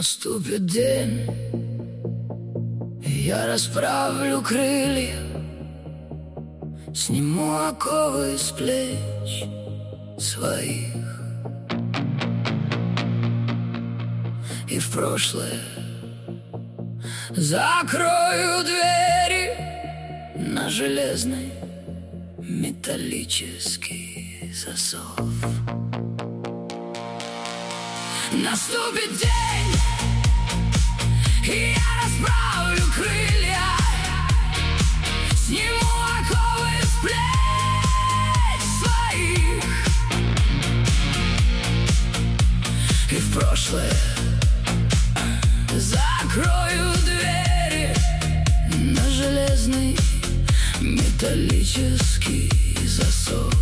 Наступит день, и я расправлю крылья, сниму оковы с плеч своих, и в прошлое закрою двери на железный металлический засов. Наступит день, и я расправлю крылья, сниму оковы с плеч своих, и в прошлое закрою двери на железный металлический засов.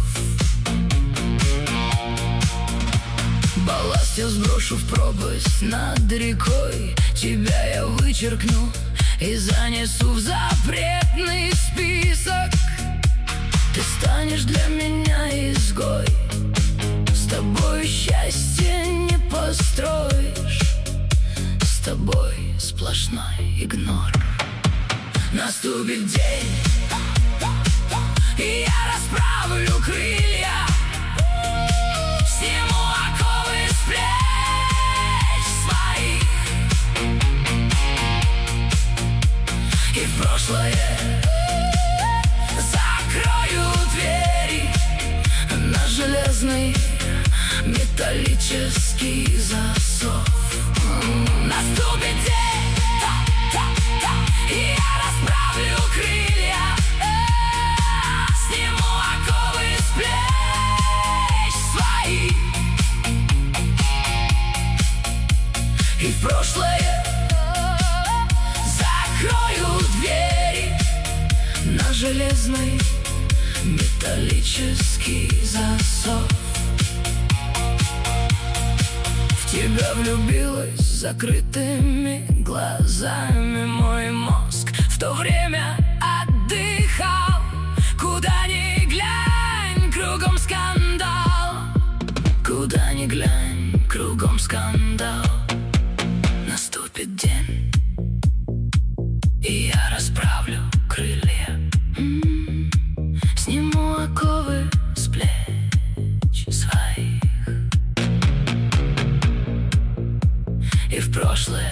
Балласт я сброшу в пропасть над рекой, тебя я вычеркну и занесу в запретный список. Ты станешь для меня изгой, с тобой счастье не построишь, с тобой сплошной игнор. Наступит день, и я расправлю крылья, сниму оковы с плеч своих, и в прошлое закрою двери на железный металлический засов. Наступит день, и я расправлю крылья, сниму оковы с плеч своих, и в прошлое закрою двери на железный металлический засов. В тебя влюбилась с закрытыми глазами мой мозг, в то время отдыхал. Куда ни глянь, кругом скандал, куда ни глянь, кругом скандал. Наступит день, и я расправлю крылья, сниму оковы с плеч своих, и в прошлое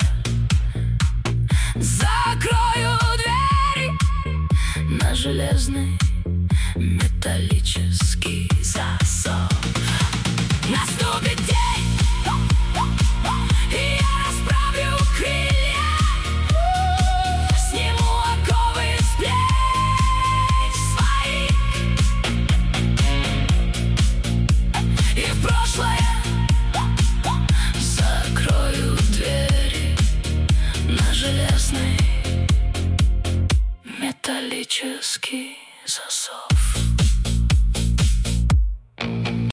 закрою двери на железный металлический засов. Наступит день, и я расправлю крылья, сниму оковы с плеч своих, и в прошлое закрою двери на железный металлический засов.